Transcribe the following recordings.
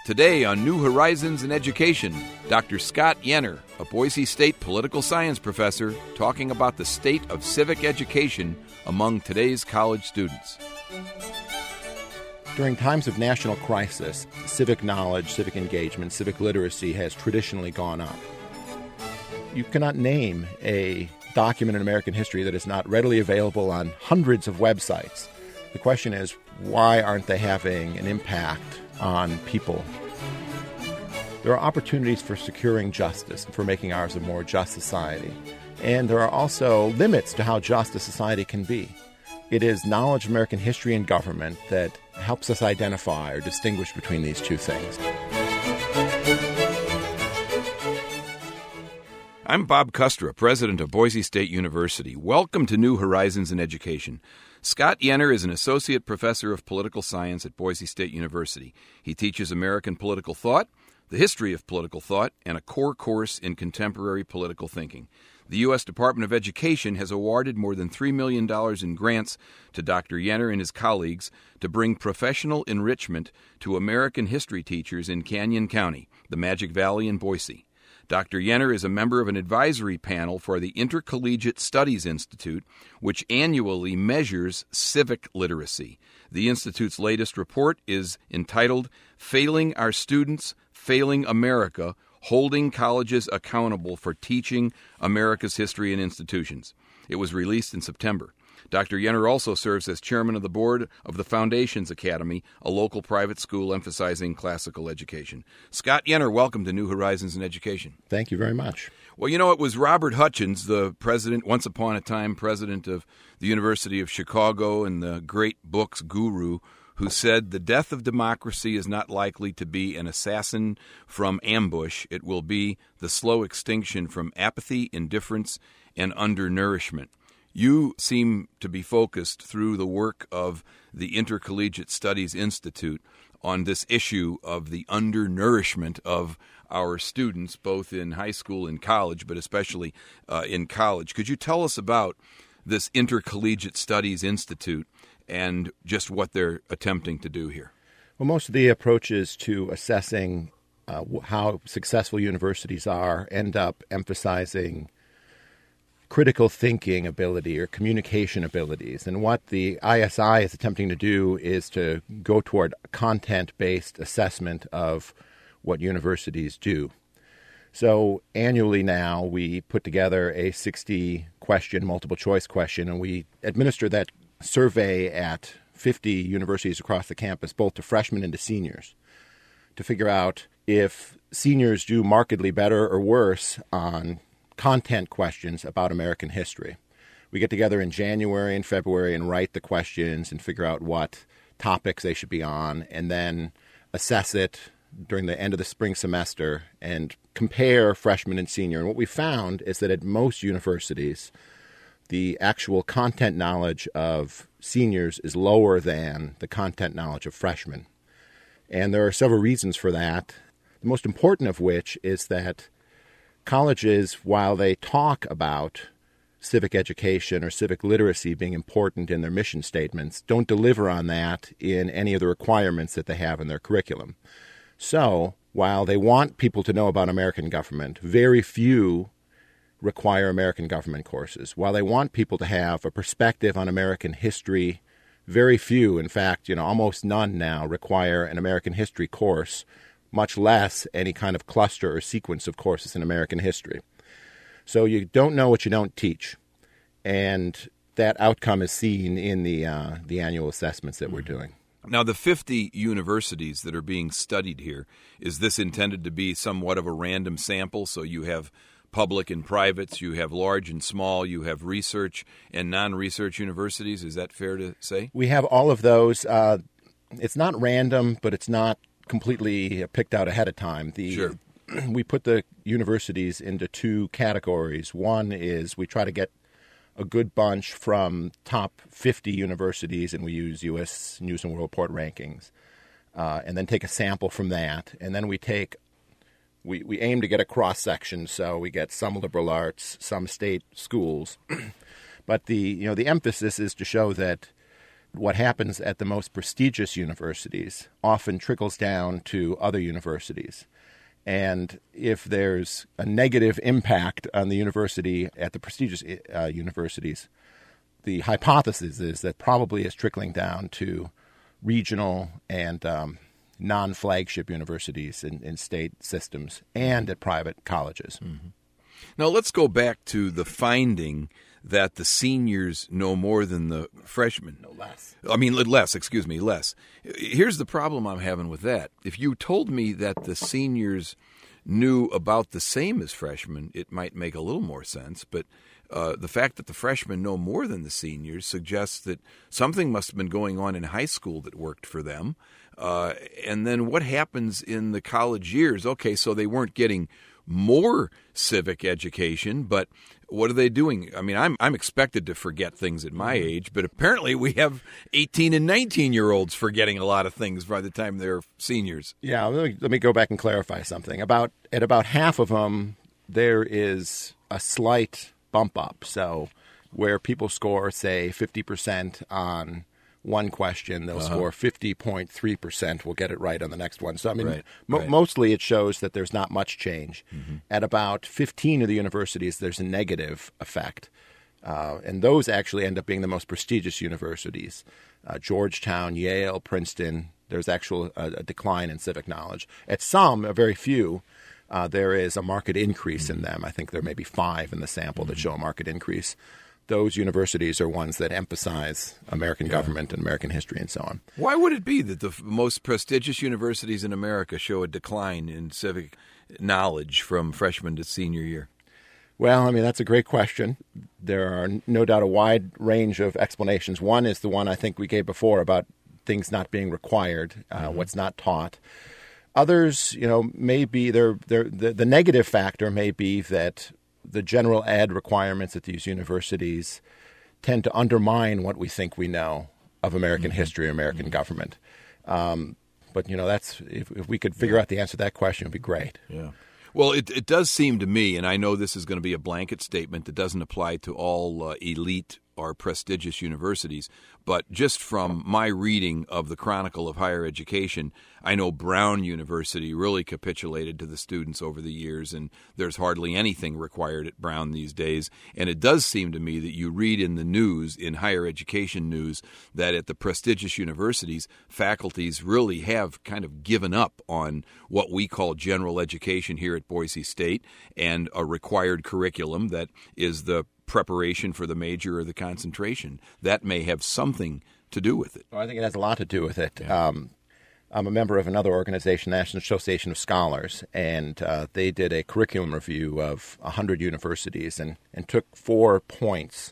Today on New Horizons in Education, Dr. Scott Yenor, a Boise State political science professor, talking about the state of civic education among today's college students. During times of national crisis, civic knowledge, civic engagement, civic literacy has traditionally gone up. You cannot name a document in American history that is not readily available on hundreds of websites. The question is, why aren't they having an impact on people? There are opportunities for securing justice, for making ours a more just society. And there are also limits to how just a society can be. It is knowledge of American history and government that helps us identify or distinguish between these two things. I'm Bob Kustra, president of Boise State University. Welcome to New Horizons in Education. Scott Yenor is an associate professor of political science at Boise State University. He teaches American political thought, the history of political thought, and a core course in contemporary political thinking. The U.S. Department of Education has awarded more than $3 million in grants to Dr. Yenor and his colleagues to bring professional enrichment to American history teachers in Canyon County, the Magic Valley, and Boise. Dr. Yenor is a member of an advisory panel for the Intercollegiate Studies Institute, which annually measures civic literacy. The Institute's latest report is entitled Failing Our Students, Failing America, Holding Colleges Accountable for Teaching America's History and Institutions. It was released in September. Dr. Yenor also serves as chairman of the board of the Foundations Academy, a local private school emphasizing classical education. Scott Yenor, welcome to New Horizons in Education. Thank you very much. Well, you know, it was Robert Hutchins, the president, once upon a time president of the University of Chicago and the great books guru, who said the death of democracy is not likely to be an assassin from ambush. It will be the slow extinction from apathy, indifference, and undernourishment. You seem to be focused through the work of the Intercollegiate Studies Institute on this issue of the undernourishment of our students, both in high school and college, but especially in college. Could you tell us about this Intercollegiate Studies Institute and just what they're attempting to do here? Well, most of the approaches to assessing how successful universities are end up emphasizing critical thinking ability or communication abilities. And what the ISI is attempting to do is to go toward a content-based assessment of what universities do. So annually now we put together a 60-question multiple-choice question, and we administer that survey at 50 universities across the campus, both to freshmen and to seniors, to figure out if seniors do markedly better or worse on content questions about American history. We get together in January and February and write the questions and figure out what topics they should be on, and then assess it during the end of the spring semester and compare freshman and senior. And what we found is that at most universities, the actual content knowledge of seniors is lower than the content knowledge of freshmen. And there are several reasons for that, the most important of which is that colleges, while they talk about civic education or civic literacy being important in their mission statements, don't deliver on that in any of the requirements that they have in their curriculum. So, while they want people to know about American government, very few require American government courses. While they want people to have a perspective on American history, very few, in fact, almost none now require an American history course, much less any kind of cluster or sequence of courses in American history. So you don't know what you don't teach, and that outcome is seen in the annual assessments that we're doing. Now, the 50 universities that are being studied here, is this intended to be somewhat of a random sample? So you have public and privates, you have large and small, you have research and non-research universities. Is that fair to say? We have all of those. It's not random, but it's not completely picked out ahead of time. Sure. We put the universities into two categories. One is we try to get a good bunch from top 50 universities, and we use U.S. News and World Report rankings, and then take a sample from that. And then we aim to get a cross-section, so we get some liberal arts, some state schools. But the emphasis is to show that what happens at the most prestigious universities often trickles down to other universities. And if there's a negative impact on the university at the prestigious universities, the hypothesis is that probably is trickling down to regional and non-flagship universities in state systems and at private colleges. Mm-hmm. Now let's go back to the finding that the seniors know more than the freshmen. No less. Less. Here's the problem I'm having with that. If you told me that the seniors knew about the same as freshmen, it might make a little more sense. But the fact that the freshmen know more than the seniors suggests that something must have been going on in high school that worked for them. And then what happens in the college years? Okay, so they weren't getting more civic education, but what are they doing? I mean, I'm expected to forget things at my age, but apparently we have 18 and 19-year-olds forgetting a lot of things by the time they're seniors. Yeah, let me go back and clarify something. At about half of them, there is a slight bump up. So where people score, say, 50% on one question, they'll score 50.3%. We'll get it right on the next one. So, I mean, mostly it shows that there's not much change. Mm-hmm. At about 15 of the universities, there's a negative effect. And those actually end up being the most prestigious universities. Georgetown, Yale, Princeton, there's actually a decline in civic knowledge. At some, a very few, there is a marked increase in them. I think there may be 5 in the sample that show a marked increase. Those universities are ones that emphasize American government and American history and so on. Why would it be that the most prestigious universities in America show a decline in civic knowledge from freshman to senior year? Well, I mean, that's a great question. There are no doubt a wide range of explanations. One is the one I think we gave before about things not being required, what's not taught. Others, may be the negative factor may be that the general ed requirements at these universities tend to undermine what we think we know of American history, American government. But that's if we could figure out the answer to that question, it would be great. Yeah. Well, it does seem to me, and I know this is going to be a blanket statement that doesn't apply to all elite or prestigious universities, but just from my reading of the Chronicle of Higher Education, I know Brown University really capitulated to the students over the years, and there's hardly anything required at Brown these days. And it does seem to me that you read in the news, in higher education news, that at the prestigious universities, faculties really have kind of given up on what we call general education here at Boise State and a required curriculum that is the preparation for the major or the concentration. That may have something to do with it. Well, I think it has a lot to do with it. Yeah. I'm a member of another organization, National Association of Scholars, and they did a curriculum review of 100 universities and took 4 points,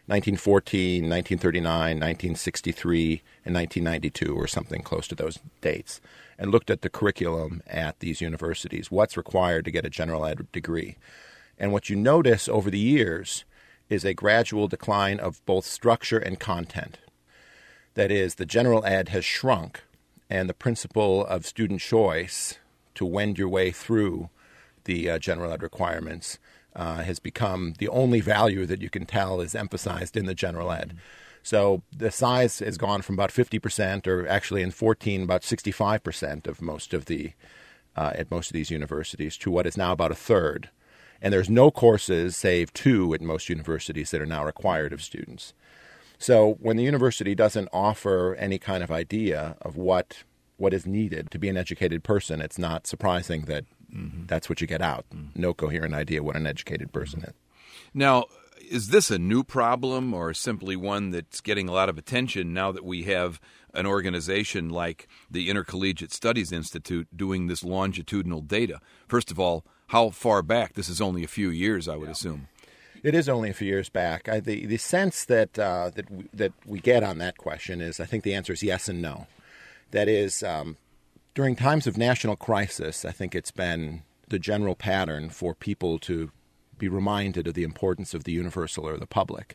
1914, 1939, 1963, and 1992, or something close to those dates, and looked at the curriculum at these universities, what's required to get a general ed degree. And what you notice over the years is a gradual decline of both structure and content. That is, the general ed has shrunk, and the principle of student choice to wend your way through the general ed requirements has become the only value that you can tell is emphasized in the general ed. So the size has gone from about 50%, or actually in 14, about 65% of most of the at most of these universities, to what is now about a third. And there's no courses, save 2 at most universities, that are now required of students. So when the university doesn't offer any kind of idea of what is needed to be an educated person, it's not surprising that that's what you get out. No coherent idea what an educated person is. Now, is this a new problem or simply one that's getting a lot of attention now that we have an organization like the Intercollegiate Studies Institute doing this longitudinal data? First of all, how far back? This is only a few years, I would assume. It is only a few years back. The sense that we get on that question is, I think the answer is yes and no. That is, during times of national crisis, I think it's been the general pattern for people to be reminded of the importance of the universal or the public.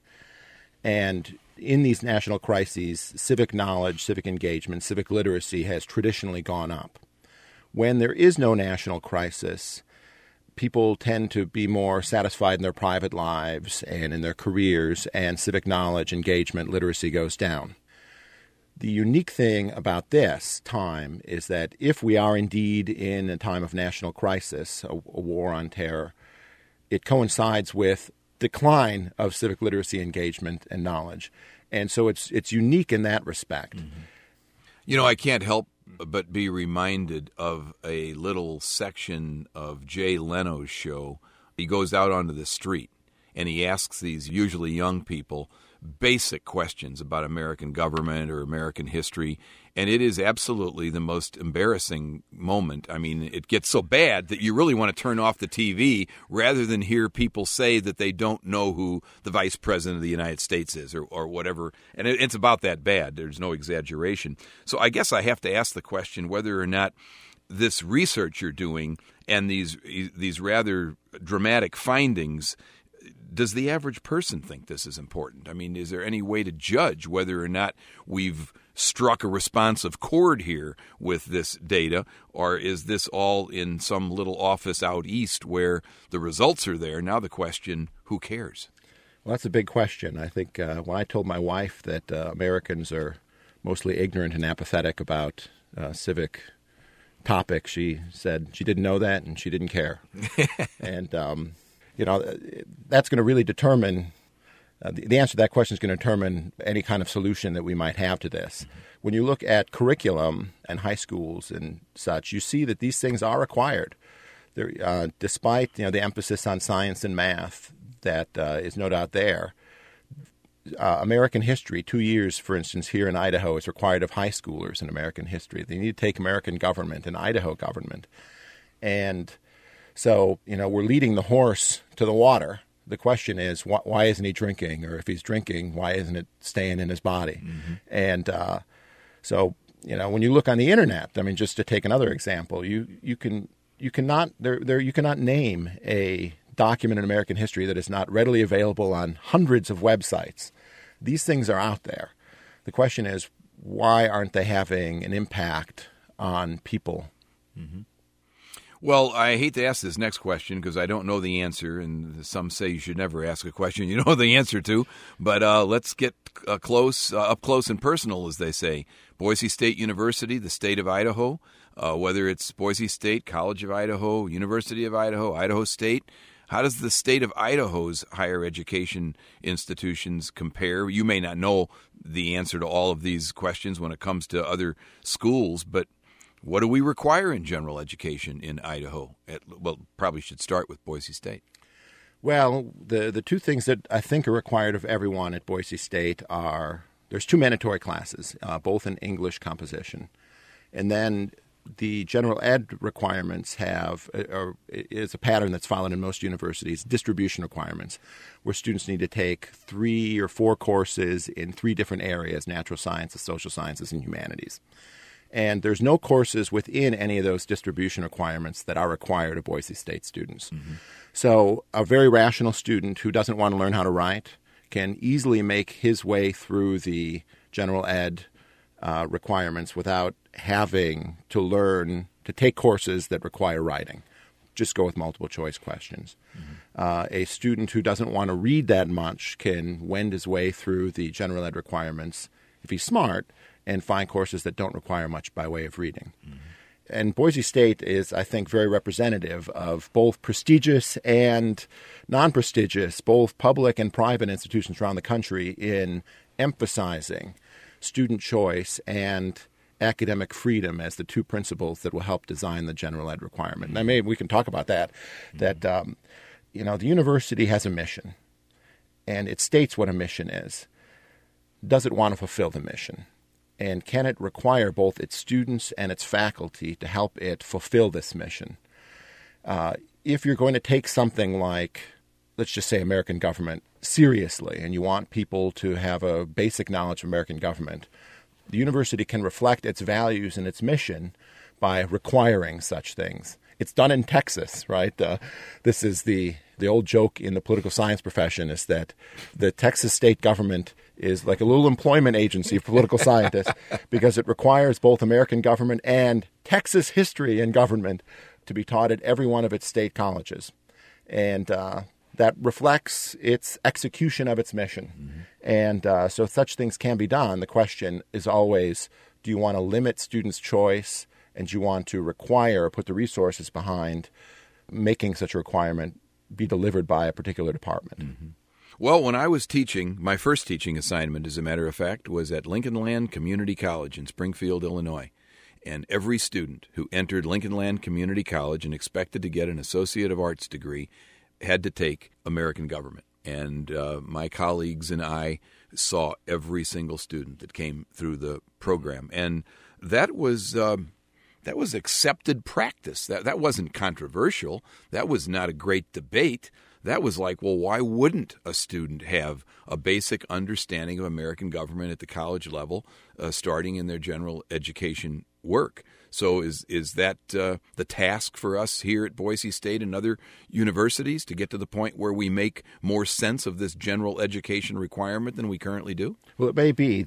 And in these national crises, civic knowledge, civic engagement, civic literacy has traditionally gone up. When there is no national crisis, people tend to be more satisfied in their private lives and in their careers, and civic knowledge, engagement, literacy goes down. The unique thing about this time is that if we are indeed in a time of national crisis, a war on terror, it coincides with decline of civic literacy engagement and knowledge. And so it's unique in that respect. Mm-hmm. You know, I can't help but be reminded of a little section of Jay Leno's show. He goes out onto the street and he asks these usually young people basic questions about American government or American history, and it is absolutely the most embarrassing moment. I mean, it gets so bad that you really want to turn off the TV rather than hear people say that they don't know who the Vice President of the United States is or whatever, and it's about that bad. There's no exaggeration. So I guess I have to ask the question whether or not this research you're doing and these rather dramatic findings, does the average person think this is important? I mean, is there any way to judge whether or not we've struck a responsive chord here with this data, or is this all in some little office out east where the results are there? Now the question, who cares? Well, that's a big question. I think when I told my wife that Americans are mostly ignorant and apathetic about civic topics, she said she didn't know that and she didn't care. And that's going to really determine, the answer to that question is going to determine any kind of solution that we might have to this. Mm-hmm. When you look at curriculum and high schools and such, you see that these things are required. Despite the emphasis on science and math that is no doubt there, American history, 2 years, for instance, here in Idaho is required of high schoolers in American history. They need to take American government and Idaho government. And so, we're leading the horse to the water. The question is, why isn't he drinking? Or if he's drinking, why isn't it staying in his body? Mm-hmm. And so, when you look on the internet, I mean, just to take another example, you cannot name a document in American history that is not readily available on hundreds of websites. These things are out there. The question is, why aren't they having an impact on people? Mm-hmm. Well, I hate to ask this next question because I don't know the answer, and some say you should never ask a question you know the answer to. But let's get up close and personal, as they say. Boise State University, the state of Idaho, whether it's Boise State, College of Idaho, University of Idaho, Idaho State. How does the state of Idaho's higher education institutions compare? You may not know the answer to all of these questions when it comes to other schools, but what do we require in general education in Idaho? Probably should start with Boise State. Well, the two things that I think are required of everyone at Boise State are, there's 2 mandatory classes, both in English composition. And then the general ed requirements is a pattern that's followed in most universities, distribution requirements, where students need to take 3 or 4 courses in 3 different areas, natural sciences, social sciences, and humanities. And there's no courses within any of those distribution requirements that are required of Boise State students. Mm-hmm. So a very rational student who doesn't want to learn how to write can easily make his way through the general ed requirements without having to learn to take courses that require writing. Just go with multiple choice questions. Mm-hmm. A student who doesn't want to read that much can wend his way through the general ed requirements, if he's smart, and find courses that don't require much by way of reading. Mm-hmm. And Boise State is, I think, very representative of both prestigious and non-prestigious, both public and private institutions around the country in emphasizing student choice and academic freedom as the 2 principles that will help design the general ed requirement. And maybe we can talk about that, that the university has a mission, and it states what a mission is. Does it want to fulfill the mission? And can it require both its students and its faculty to help it fulfill this mission? If you're going to take something like, let's just say, American government seriously, and you want people to have a basic knowledge of American government, the university can reflect its values and its mission by requiring such things. It's done in Texas, right? This is the old joke in the political science profession, is that the Texas state government is like a little employment agency for political scientists because it requires both American government and Texas history and government to be taught at every one of its state colleges. And that reflects its execution of its mission. And so such things can be done. The question is always, do you want to limit students' choice, and do you want to require or put the resources behind making such a requirement be delivered by a particular department? Well, when I was teaching, my first teaching assignment, as a matter of fact, was at Lincoln Land Community College in Springfield, Illinois. And every student who entered Lincoln Land Community College and expected to get an Associate of Arts degree had to take American government. And my colleagues and I saw every single student that came through the program. And that was accepted practice. That wasn't controversial. That was not a great debate. That was like, well, why wouldn't a student have a basic understanding of American government at the college level, starting in their general education work? So is that the task for us here at Boise State and other universities, to get to the point where we make more sense of this general education requirement than we currently do? Well, it may be.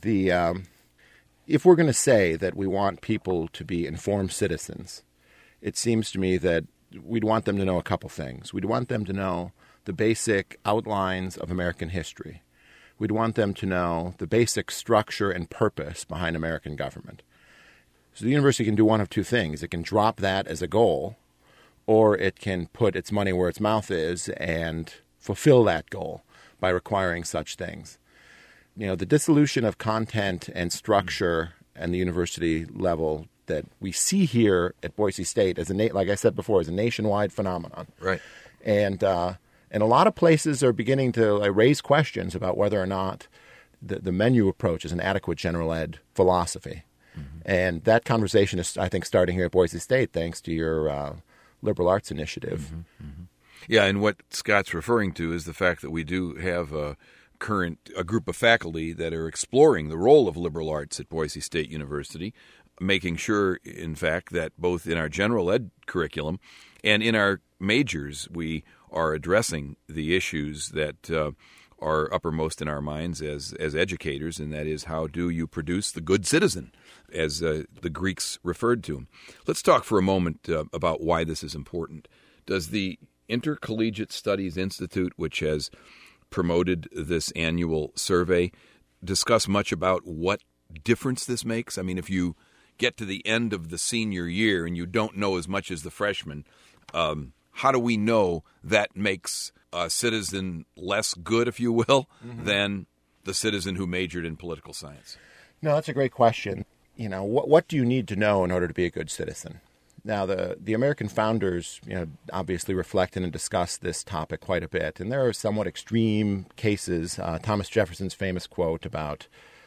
If we're going to say that we want people to be informed citizens, it seems to me that we'd want them to know a couple things. We'd want them to know the basic outlines of American history. We'd want them to know the basic structure and purpose behind American government. So the university can do one of two things. It can drop that as a goal, or it can put its money where its mouth is and fulfill that goal by requiring such things. The dissolution of content and structure and the university level that we see here at Boise State, like I said before, is a nationwide phenomenon. Right. And a lot of places are beginning to raise questions about whether or not the menu approach is an adequate general ed philosophy. And that conversation is, I think, starting here at Boise State, thanks to your liberal arts initiative. Yeah, and what Scott's referring to is the fact that we do have a group of faculty that are exploring the role of liberal arts at Boise State University, making sure, in fact, that both in our general ed curriculum and in our majors, we are addressing the issues that are uppermost in our minds as educators, and that is, how do you produce the good citizen, as the Greeks referred to him. Let's talk for a moment about why this is important. Does the Intercollegiate Studies Institute, which has promoted this annual survey, discuss much about what difference this makes? I mean, if you get to the end of the senior year and you don't know as much as the freshman, how do we know that makes a citizen less good, if you will, than the citizen who majored in political science? No, that's a great question. What do you need to know in order to be a good citizen? Now, the American founders, obviously reflected and discussed this topic quite a bit, and there are somewhat extreme cases. Thomas Jefferson's famous quote about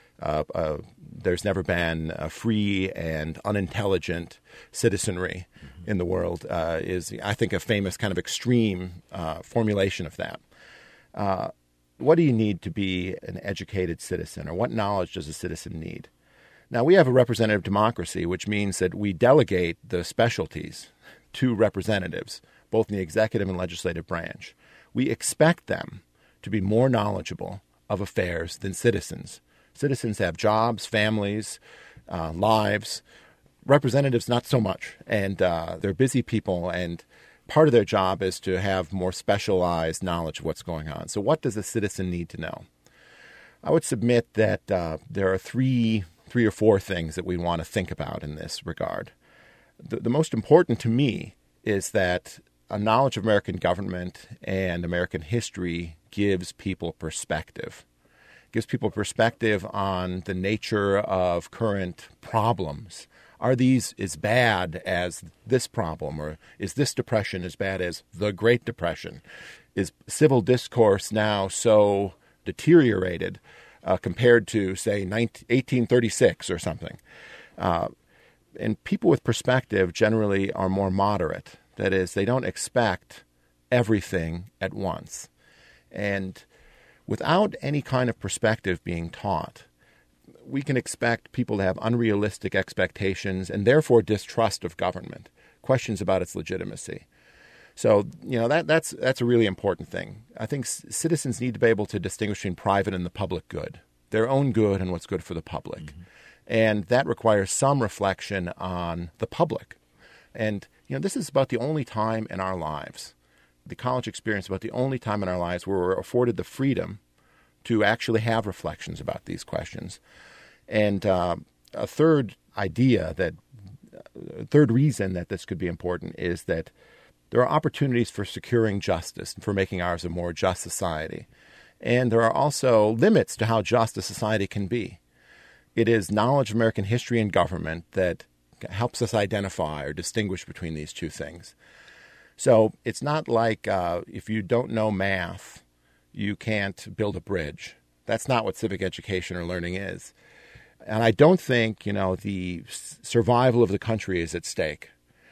there's never been a free and unintelligent citizenry in the world is, I think, a famous kind of extreme formulation of that. What do you need to be an educated citizen, or what knowledge does a citizen need? Now, we have a representative democracy, which means that we delegate the specialties to representatives, both in the executive and legislative branch. We expect them to be more knowledgeable of affairs than citizens. Citizens have jobs, families, lives. Representatives, not so much. And they're busy people, and part of their job is to have more specialized knowledge of what's going on. So what does a citizen need to know? I would submit that there are three or four things that we want to think about in this regard. The most important to me is that a knowledge of American government and American history gives people perspective. Gives people perspective on the nature of current problems. Are these as bad as this problem, or is this depression as bad as the Great Depression? Is civil discourse now so deteriorated compared to, say, 1836 or something? And people with perspective generally are more moderate. That is, they don't expect everything at once. And without any kind of perspective being taught, we can expect people to have unrealistic expectations and therefore distrust of government, questions about its legitimacy. So, that's a really important thing. I think citizens need to be able to distinguish between private and the public good, their own good and what's good for the public. And that requires some reflection on the public. And, this is about the only time in our lives the college experience about the only time in our lives where we're afforded the freedom to actually have reflections about these questions. And a third reason that this could be important is that there are opportunities for securing justice and for making ours a more just society. And there are also limits to how just a society can be. It is knowledge of American history and government that helps us identify or distinguish between these two things. So it's not like if you don't know math, you can't build a bridge. That's not what civic education or learning is. And I don't think, the survival of the country is at stake.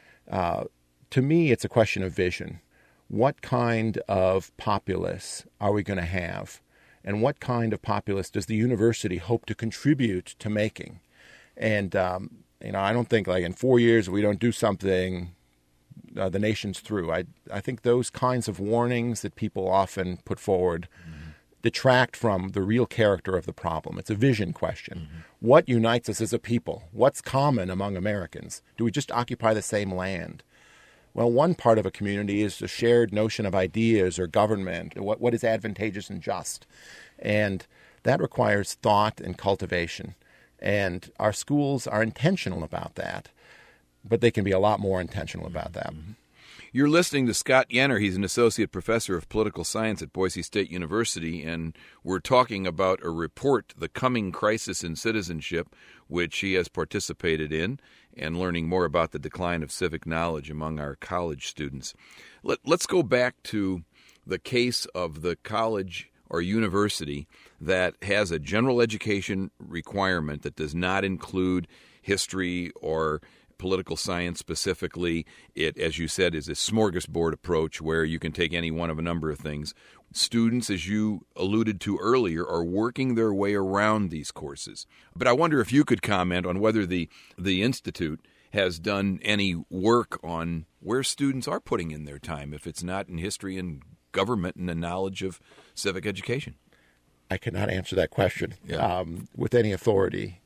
To me, it's a question of vision. What kind of populace are we going to have? And what kind of populace does the university hope to contribute to making? And, I don't think like in 4 years if we don't do something, the nation's through. I think those kinds of warnings that people often put forward detract from the real character of the problem. It's a vision question. What unites us as a people? What's common among Americans? Do we just occupy the same land? Well, one part of a community is a shared notion of ideas or government, what is advantageous and just. And that requires thought and cultivation. And our schools are intentional about that, but they can be a lot more intentional about that. You're listening to Scott Yenor. He's an associate professor of political science at Boise State University, and we're talking about a report, The Coming Crisis in Citizenship, which he has participated in, and learning more about the decline of civic knowledge among our college students. Let's go back to the case of the college or university that has a general education requirement that does not include history or political science specifically. It, as you said, is a smorgasbord approach where you can take any one of a number of things. Students, as you alluded to earlier, are working their way around these courses. But I wonder if you could comment on whether the Institute has done any work on where students are putting in their time, if it's not in history and government and the knowledge of civic education. I cannot answer that question with any authority.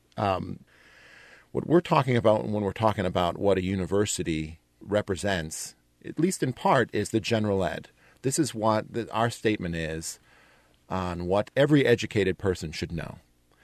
What we're talking about when we're talking about what a university represents, at least in part, is the general ed. This is what our statement is on what every educated person should know.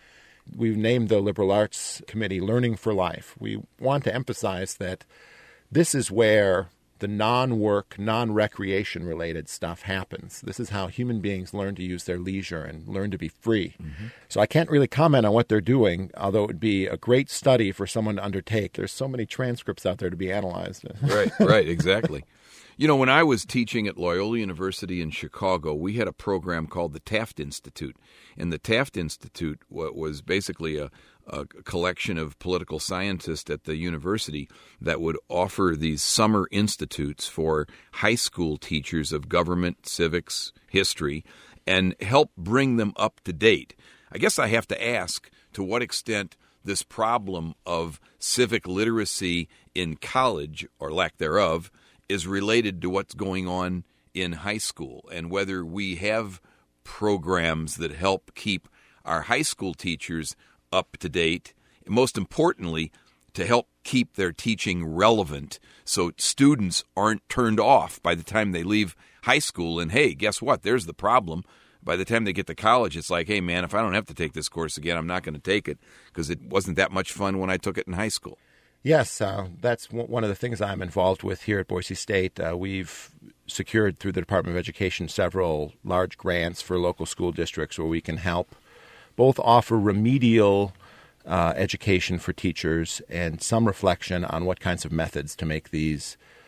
We've named the Liberal Arts Committee Learning for Life. We want to emphasize that this is where the non-work, non-recreation related stuff happens. This is how human beings learn to use their leisure and learn to be free. So I can't really comment on what they're doing, although it would be a great study for someone to undertake. There's so many transcripts out there to be analyzed. Right, exactly. When I was teaching at Loyola University in Chicago, we had a program called the Taft Institute. And the Taft Institute was basically a collection of political scientists at the university that would offer these summer institutes for high school teachers of government, civics, history, and help bring them up to date. I guess I have to ask to what extent this problem of civic literacy in college, or lack thereof, is related to what's going on in high school, and whether we have programs that help keep our high school teachers up to date, and most importantly, to help keep their teaching relevant so students aren't turned off by the time they leave high school. And hey, guess what? There's the problem. By the time they get to college, it's like, hey, man, if I don't have to take this course again, I'm not going to take it because it wasn't that much fun when I took it in high school. Yes, that's one of the things I'm involved with here at Boise State. We've secured through the Department of Education several large grants for local school districts where we can help both offer remedial education for teachers and some reflection on what kinds of methods to make the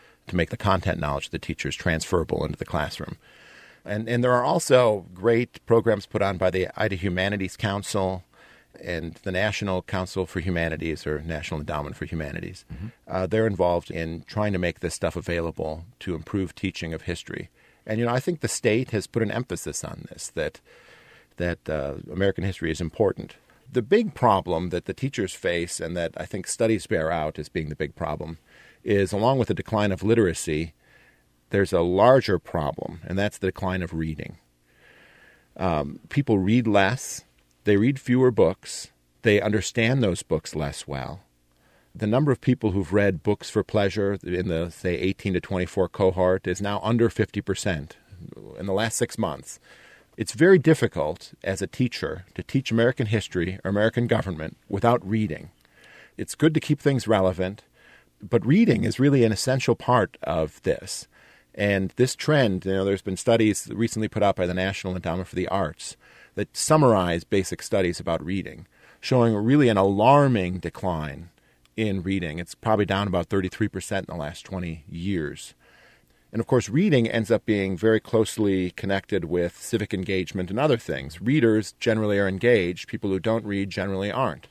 content knowledge of the teachers transferable into the classroom. And there are also great programs put on by the Ida Humanities Council and the National Council for Humanities, or National Endowment for Humanities. They're involved in trying to make this stuff available to improve teaching of history. And, I think the state has put an emphasis on this, that American history is important. The big problem that the teachers face, and that I think studies bear out as being the big problem, is along with the decline of literacy, there's a larger problem, and that's the decline of reading. People read less. They read fewer books. They understand those books less well. the number of people who've read books for pleasure in the, say, 18 to 24 cohort is now under 50% in the last 6 months. It's very difficult as a teacher to teach American history or American government without reading. It's good to keep things relevant, but reading is really an essential part of this. And this trend, there's been studies recently put out by the National Endowment for the Arts that summarize basic studies about reading, showing really an alarming decline in reading. It's probably down about 33% in the last 20 years. And of course, reading ends up being very closely connected with civic engagement and other things. Readers generally are engaged. People who don't read generally aren't.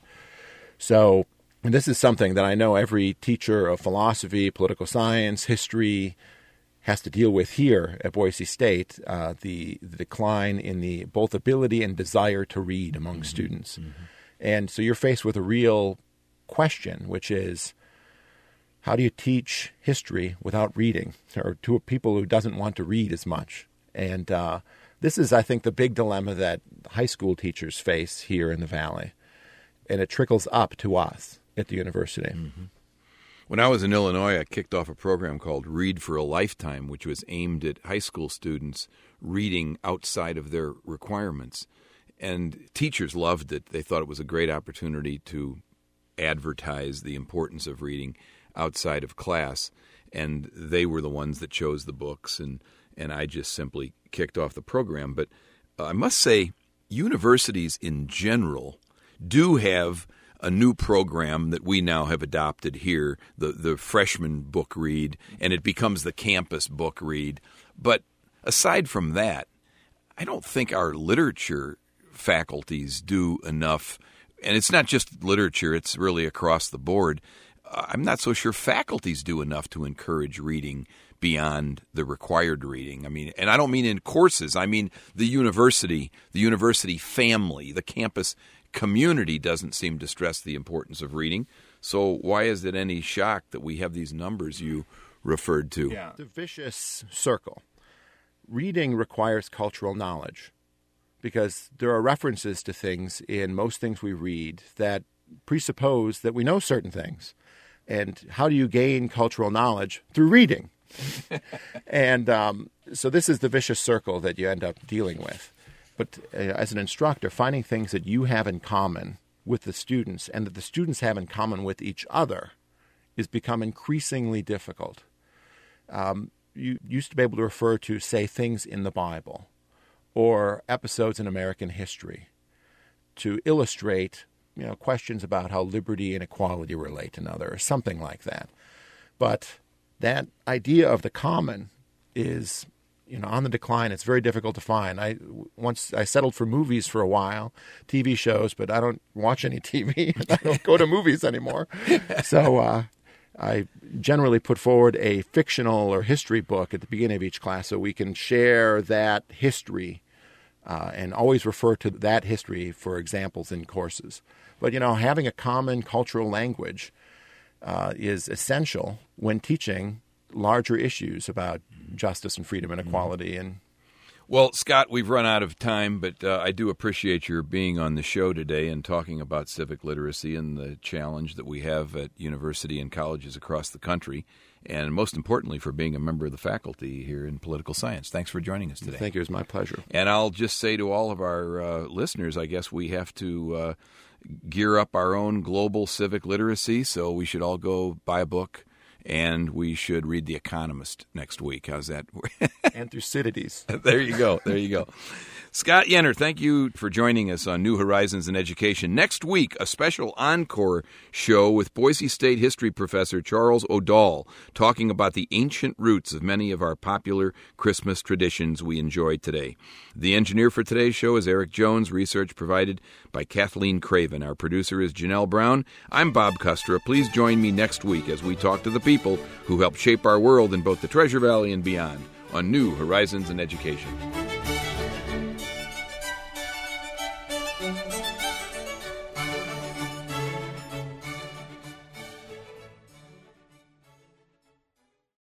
So this is something that I know every teacher of philosophy, political science, history has to deal with here at Boise State, the decline in the both ability and desire to read among students. And so you're faced with a real question, which is, how do you teach history without reading, or to people who doesn't want to read as much? And this is, I think, the big dilemma that high school teachers face here in the Valley. And it trickles up to us at the university. When I was in Illinois, I kicked off a program called Read for a Lifetime, which was aimed at high school students reading outside of their requirements. And teachers loved it. They thought it was a great opportunity to advertise the importance of reading outside of class. And they were the ones that chose the books, and I just simply kicked off the program. But I must say, universities in general do have a new program that we now have adopted here, the freshman book read, and it becomes the campus book read. But aside from that, I don't think our literature faculties do enough. And it's not just literature, it's really across the board. I'm not so sure faculties do enough to encourage reading beyond the required reading. I mean, and I don't mean in courses. I mean the university family, the campus community doesn't seem to stress the importance of reading. So why is it any shock that we have these numbers you referred to? Yeah, the vicious circle. Reading requires cultural knowledge because there are references to things in most things we read that presuppose that we know certain things. And how do you gain cultural knowledge? Through reading. And so this is the vicious circle that you end up dealing with. But as an instructor, finding things that you have in common with the students and that the students have in common with each other is become increasingly difficult. You used to be able to refer to, say, things in the Bible or episodes in American history to illustrate questions about how liberty and equality relate to another, or something like that. But that idea of the common is, on the decline. It's very difficult to find. I settled for movies for a while, TV shows, but I don't watch any TV. I don't go to movies anymore. So I generally put forward a fictional or history book at the beginning of each class so we can share that history and always refer to that history for examples in courses. But, having a common cultural language is essential when teaching larger issues about justice and freedom and equality. Well, Scott, we've run out of time, but I do appreciate your being on the show today and talking about civic literacy and the challenge that we have at university and colleges across the country, and most importantly, for being a member of the faculty here in political science. Thanks for joining us today. Thank you. It was my pleasure. And I'll just say to all of our listeners, I guess we have to gear up our own global civic literacy, so we should all go buy a book, and we should read The Economist next week. How's that? And Thucydides. There you go. There you go. Scott Yenor, thank you for joining us on New Horizons in Education. Next week, a special encore show with Boise State history professor Charles O'Dall, talking about the ancient roots of many of our popular Christmas traditions we enjoy today. The engineer for today's show is Eric Jones, research provided by Kathleen Craven. Our producer is Janelle Brown. I'm Bob Custra. Please join me next week as we talk to the people who help shape our world in both the Treasure Valley and beyond on New Horizons in Education.